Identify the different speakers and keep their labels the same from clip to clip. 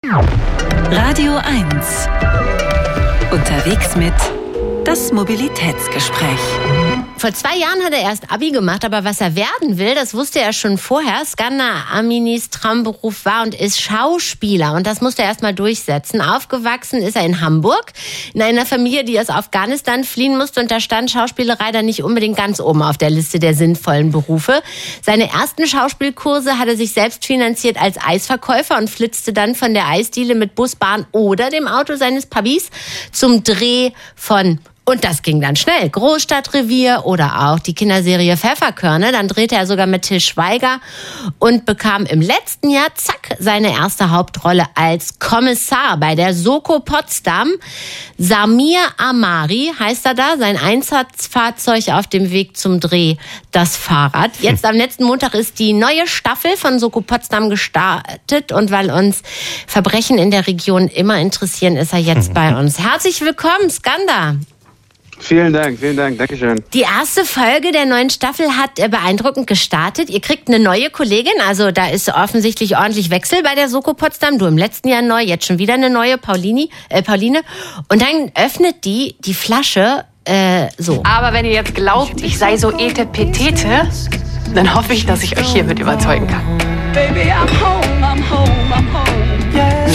Speaker 1: Radio 1. Unterwegs mit das Mobilitätsgespräch.
Speaker 2: Vor 2 Jahren hat er erst Abi gemacht, aber was er werden will, das wusste er schon vorher. Skandar Aminis Traumberuf war und ist Schauspieler und das musste er erst mal durchsetzen. Aufgewachsen ist er in Hamburg, in einer Familie, die aus Afghanistan fliehen musste und da stand Schauspielerei dann nicht unbedingt ganz oben auf der Liste der sinnvollen Berufe. Seine ersten Schauspielkurse hat er sich selbst finanziert als Eisverkäufer und flitzte dann von der Eisdiele mit Bus, Bahn oder dem Auto seines Pabis zum Dreh von... Und das ging dann schnell. Großstadtrevier oder auch die Kinderserie Pfefferkörner. Dann drehte er sogar mit Til Schweiger und bekam im letzten Jahr, seine erste Hauptrolle als Kommissar bei der Soko Potsdam. Samir Amari heißt er da. Sein Einsatzfahrzeug auf dem Weg zum Dreh, das Fahrrad. Jetzt am letzten Montag ist die neue Staffel von Soko Potsdam gestartet. Und weil uns Verbrechen in der Region immer interessieren, ist er jetzt bei uns. Herzlich willkommen, Skandar.
Speaker 3: Vielen Dank, Dankeschön.
Speaker 2: Die erste Folge der neuen Staffel hat beeindruckend gestartet. Ihr kriegt eine neue Kollegin, also da ist offensichtlich ordentlich Wechsel bei der Soko Potsdam. Du im letzten Jahr neu, jetzt schon wieder eine neue, Pauline. Und dann öffnet die Flasche so.
Speaker 4: Aber wenn ihr jetzt glaubt, ich sei so etepetete, dann hoffe ich, dass ich euch hiermit überzeugen kann. Baby, I'm home, I'm home, I'm home.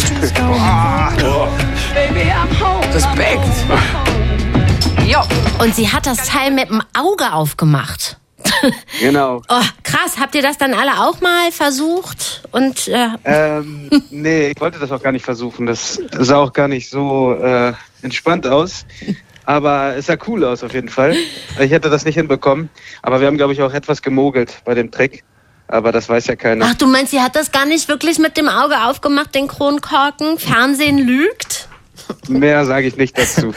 Speaker 4: Yeah,
Speaker 5: Baby, I'm home. Respekt.
Speaker 4: Jo.
Speaker 2: Und sie hat das Teil mit dem Auge aufgemacht.
Speaker 3: Genau.
Speaker 2: Oh, krass. Habt ihr das dann alle auch mal versucht? Und
Speaker 3: nee, ich wollte das auch gar nicht versuchen. Das sah auch gar nicht so entspannt aus. Aber es sah cool aus auf jeden Fall. Ich hätte das nicht hinbekommen. Aber wir haben, glaube ich, auch etwas gemogelt bei dem Trick. Aber das weiß ja keiner.
Speaker 2: Ach, du meinst, sie hat das gar nicht wirklich mit dem Auge aufgemacht, den Kronkorken? Fernsehen lügt?
Speaker 3: Mehr sage ich nicht dazu.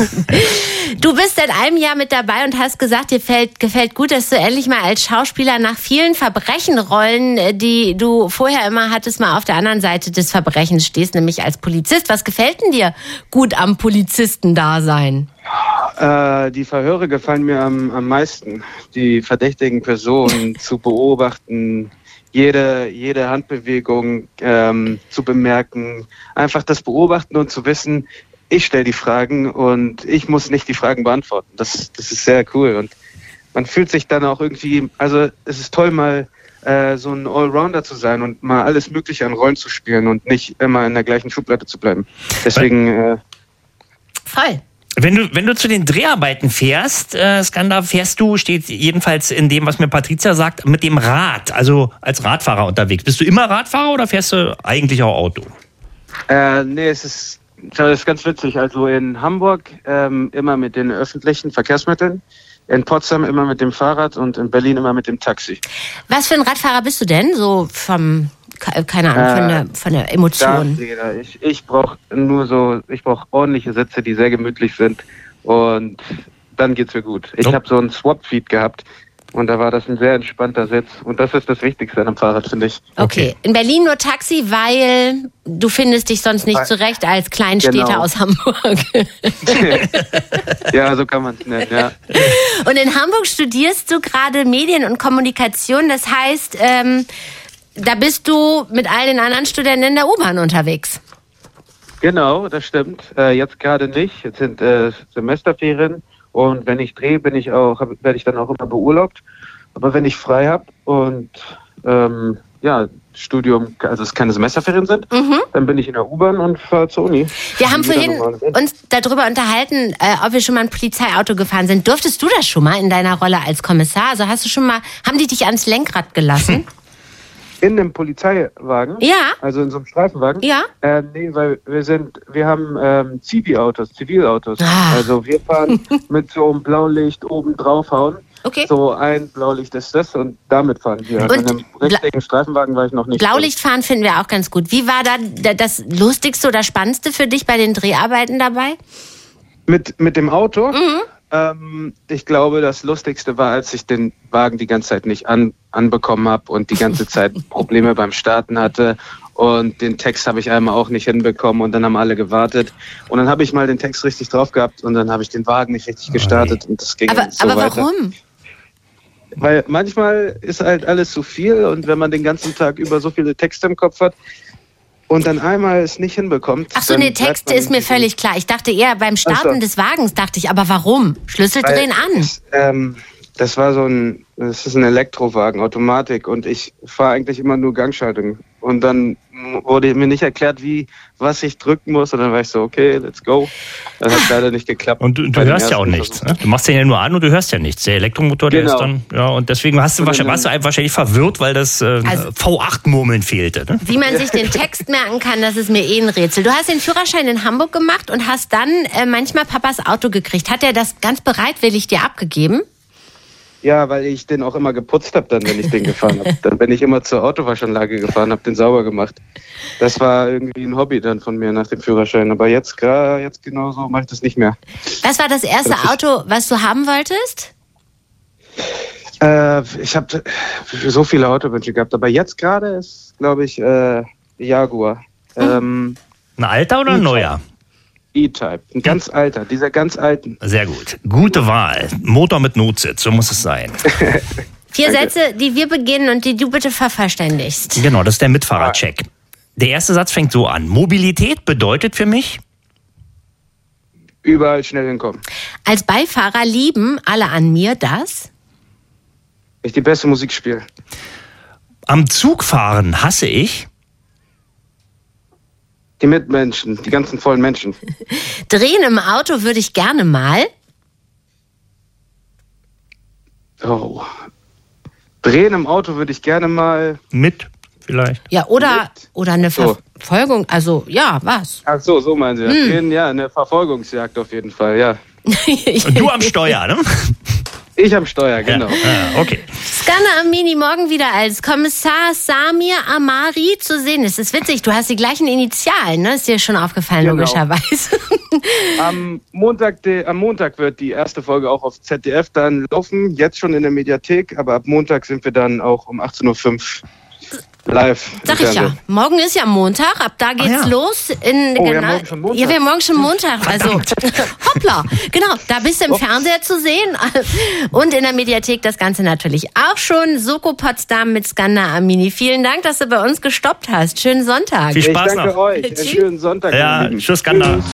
Speaker 2: Du bist seit einem Jahr mit dabei und hast gesagt, dir gefällt gut, dass du endlich mal als Schauspieler nach vielen Verbrechenrollen, die du vorher immer hattest, mal auf der anderen Seite des Verbrechens stehst, nämlich als Polizist. Was gefällt denn dir gut am Polizistendasein?
Speaker 3: Die Verhöre gefallen mir am meisten. Die verdächtigen Personen zu beobachten, jede Handbewegung zu bemerken, einfach das Beobachten und zu wissen, ich stelle die Fragen und ich muss nicht die Fragen beantworten. Das ist sehr cool und man fühlt sich dann auch irgendwie, also es ist toll mal so ein Allrounder zu sein und mal alles Mögliche an Rollen zu spielen und nicht immer in der gleichen Schublade zu bleiben. Deswegen
Speaker 2: voll.
Speaker 6: Wenn du zu den Dreharbeiten fährst, Skandar, steht jedenfalls in dem, was mir Patricia sagt, mit dem Rad, also als Radfahrer unterwegs. Bist du immer Radfahrer oder fährst du eigentlich auch Auto?
Speaker 3: Nee, das ist ganz witzig. Also in Hamburg immer mit den öffentlichen Verkehrsmitteln, in Potsdam immer mit dem Fahrrad und in Berlin immer mit dem Taxi.
Speaker 2: Was für ein Radfahrer bist du denn? So keine Ahnung, von der Emotion.
Speaker 3: Ich brauche ordentliche Sitze, die sehr gemütlich sind und dann geht's mir gut. Ich habe so einen Swap-Feed gehabt und da war das ein sehr entspannter Sitz und das ist das Wichtigste an einem Fahrrad, finde ich.
Speaker 2: Okay, in Berlin nur Taxi, weil du findest dich sonst nicht zurecht als Kleinstädter aus Hamburg.
Speaker 3: Ja, so kann man es nennen, ja.
Speaker 2: Und in Hamburg studierst du gerade Medien und Kommunikation, das heißt, da bist du mit all den anderen Studenten in der U-Bahn unterwegs.
Speaker 3: Genau, das stimmt. Jetzt gerade nicht. Jetzt sind Semesterferien und wenn ich drehe, werde ich dann auch immer beurlaubt. Aber wenn ich frei habe und Studium, also es keine Semesterferien sind, dann bin ich in der U-Bahn und fahre zur Uni.
Speaker 2: Wir haben vorhin uns darüber unterhalten, ob wir schon mal ein Polizeiauto gefahren sind. Durftest du das schon mal in deiner Rolle als Kommissar? Also haben die dich ans Lenkrad gelassen?
Speaker 3: In einem Polizeiwagen?
Speaker 2: Ja.
Speaker 3: Also in so einem Streifenwagen?
Speaker 2: Ja.
Speaker 3: Nee, weil wir haben Zivilautos.
Speaker 2: Ah.
Speaker 3: Also wir fahren mit so einem Blaulicht oben draufhauen.
Speaker 2: Okay.
Speaker 3: So ein Blaulicht ist das und damit fahren wir.
Speaker 2: Und
Speaker 3: in einem richtigen Streifenwagen war ich noch nicht.
Speaker 2: Blaulichtfahren finden wir auch ganz gut. Wie war da das Lustigste oder Spannendste für dich bei den Dreharbeiten dabei?
Speaker 3: Mit dem Auto? Ich glaube, das Lustigste war, als ich den Wagen die ganze Zeit nicht anbekommen habe und die ganze Zeit Probleme beim Starten hatte. Und den Text habe ich einmal auch nicht hinbekommen und dann haben alle gewartet. Und dann habe ich mal den Text richtig drauf gehabt und dann habe ich den Wagen nicht richtig gestartet und das ging so weiter.
Speaker 2: Aber warum?
Speaker 3: Weil manchmal ist halt alles zu viel und wenn man den ganzen Tag über so viele Texte im Kopf hat und dann einmal es nicht hinbekommt.
Speaker 2: Ach so, nee, Texte ist mir völlig klar. Ich dachte eher beim Starten des Wagens, dachte ich, aber warum? Schlüssel drehen an.
Speaker 3: Das ist ein Elektrowagen, Automatik, und ich fahre eigentlich immer nur Gangschaltung. Und dann wurde mir nicht erklärt, was ich drücken muss, und dann war ich so, okay, let's go. Das hat leider nicht geklappt.
Speaker 6: Und du hörst ja auch nichts, ne? Du machst den ja nur an und du hörst ja nichts. Der Elektromotor, der ist dann, ja, und deswegen warst du wahrscheinlich verwirrt, weil das V8-Murmeln fehlte, ne?
Speaker 2: Wie man sich den Text merken kann, das ist mir ein Rätsel. Du hast den Führerschein in Hamburg gemacht und hast dann manchmal Papas Auto gekriegt. Hat er das ganz bereitwillig dir abgegeben?
Speaker 3: Ja, weil ich den auch immer geputzt habe, dann, wenn ich den gefahren habe. Dann bin ich immer zur Autowaschanlage gefahren, habe den sauber gemacht. Das war irgendwie ein Hobby dann von mir nach dem Führerschein. Aber jetzt genau so mache ich das nicht mehr.
Speaker 2: Was war das erste Auto, was du haben wolltest?
Speaker 3: Ich habe so viele Autowünsche gehabt. Aber jetzt gerade ist, glaube ich, Jaguar.
Speaker 6: Ein alter oder ein neuer?
Speaker 3: E-Type, ein ganz alter, dieser ganz alten.
Speaker 6: Sehr gut. Gute Wahl. Motor mit Notsitz, so muss es sein.
Speaker 2: 4 Sätze, die wir beginnen und die du bitte vervollständigst.
Speaker 6: Genau, das ist der Mitfahrercheck. Der erste Satz fängt so an. Mobilität bedeutet für mich?
Speaker 3: Überall schnell hinkommen.
Speaker 2: Als Beifahrer lieben alle an mir das?
Speaker 3: Ich die beste Musik spiele.
Speaker 6: Am Zugfahren hasse ich?
Speaker 3: Die Mitmenschen, die ganzen vollen Menschen.
Speaker 2: Drehen im Auto würde ich gerne mal.
Speaker 3: Oh. Drehen im Auto würde ich gerne mal.
Speaker 6: Mit, vielleicht.
Speaker 2: Ja, oder eine Verfolgung. Also, ja, was?
Speaker 3: Ach so meinen Sie das. Drehen, ja, eine Verfolgungsjagd auf jeden Fall, ja.
Speaker 6: Und du am Steuer, ne?
Speaker 3: Ich am Steuer, genau.
Speaker 6: Ja, okay.
Speaker 2: Scanner Amini morgen wieder als Kommissar Samir Amari zu sehen. Es ist witzig, du hast die gleichen Initialen, ne? Ist dir schon aufgefallen,
Speaker 3: genau.
Speaker 2: Logischerweise.
Speaker 3: Am Montag wird die erste Folge auch auf ZDF dann laufen, jetzt schon in der Mediathek, aber ab Montag sind wir dann auch um 18.05 Uhr live.
Speaker 2: Sag ich ja. Morgen ist ja Montag, ab da geht's los.
Speaker 3: Wir haben morgen schon Montag.
Speaker 2: Ja, wir haben morgen schon Montag. Also, hoppla. Genau, da bist du im Fernseher zu sehen. Und in der Mediathek das Ganze natürlich auch schon. Soko Potsdam mit Scanner Amini. Vielen Dank, dass du bei uns gestoppt hast. Schönen Sonntag.
Speaker 6: Viel Spaß
Speaker 3: ich danke
Speaker 6: noch.
Speaker 3: euch. Einen schönen Sonntag.
Speaker 6: Ja, tschüss, Scanner.